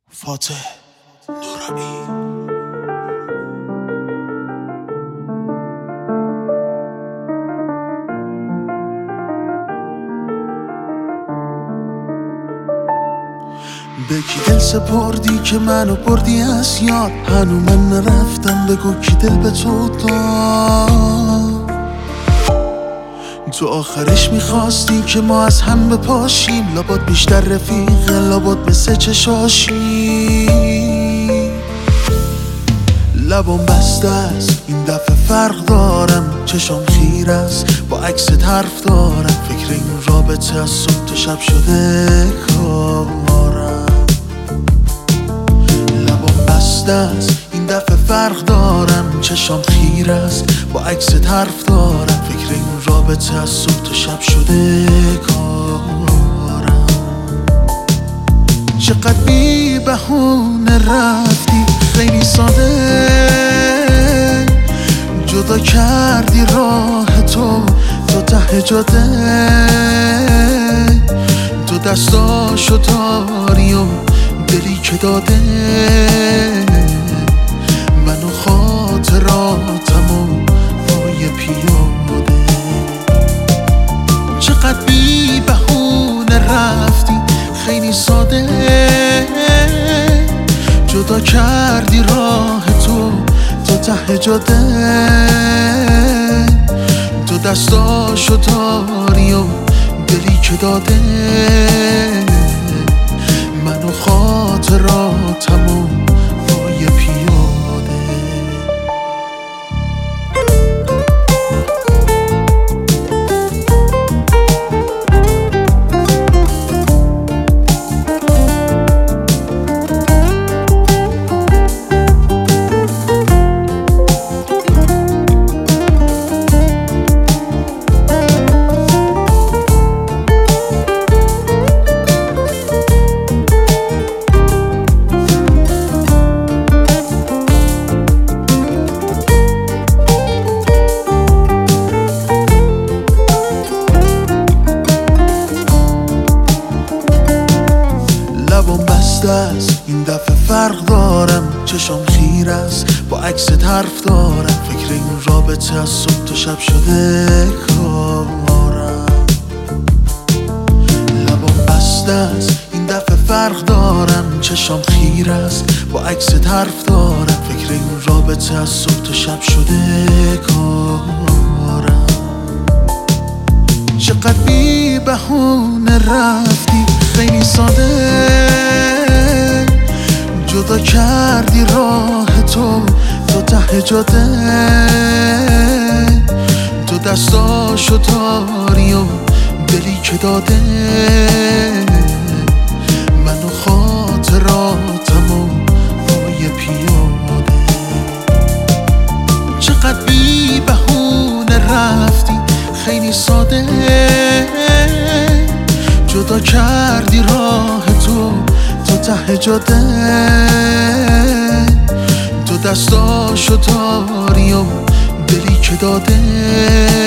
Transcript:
فاتح نورمی. به کی دل سپردی که منو بردی از یاد؟ هنو من نرفتم، بگو کی دل به تو داد؟ تو آخرش میخواستی که ما از هم بپاشیم، لابد بیشتر رفیق، لابد مثل چشاشی. لبام بسته است این دفعه فرق دارم، چشام خیر است با عکست حرف دارم. فکر این رابطه از صبح تا شب شده کارم. لبام بسته است این دفعه فرق دارم، چشام خیر است با عکست حرف دارم. فکر این رابطه از صبح تا شب شده کارم. چقدر بی بهونه رفتی، خیلی ساده جدا کردی راه تو ته جاده. تو دستاشو داری و دلی که داده، من و خاطراتم و پای پیاده. چقدر بی بهونه رفتی، خیلی ساده جدا کردی راه تو ته جاده. تو دستاشو داری و دلی که داده، من و خاطراتم و پای پیاده. لبام بسته است این دفعه فرق دارم، چشام خیر است با عکست حرف دارم. فکر این رابطه از صبح تا شب شده کارم. لبام بسته است این دفعه فرق دارم، چشام خیر است با عکست حرف دارم. فکر این رابطه از صبح تا شب شده کارم. چقدر بی بهونه رفتی، خیلی ساده جدا کردی راه تو ته جاده. تو دستاشو داری و دلی که داده، من و خاطراتم و پای پیاده. چقدر بی بهونه رفتی، خیلی ساده جدا کردی راه تو ته جاده. تو دستاشو داری و دلی که داده،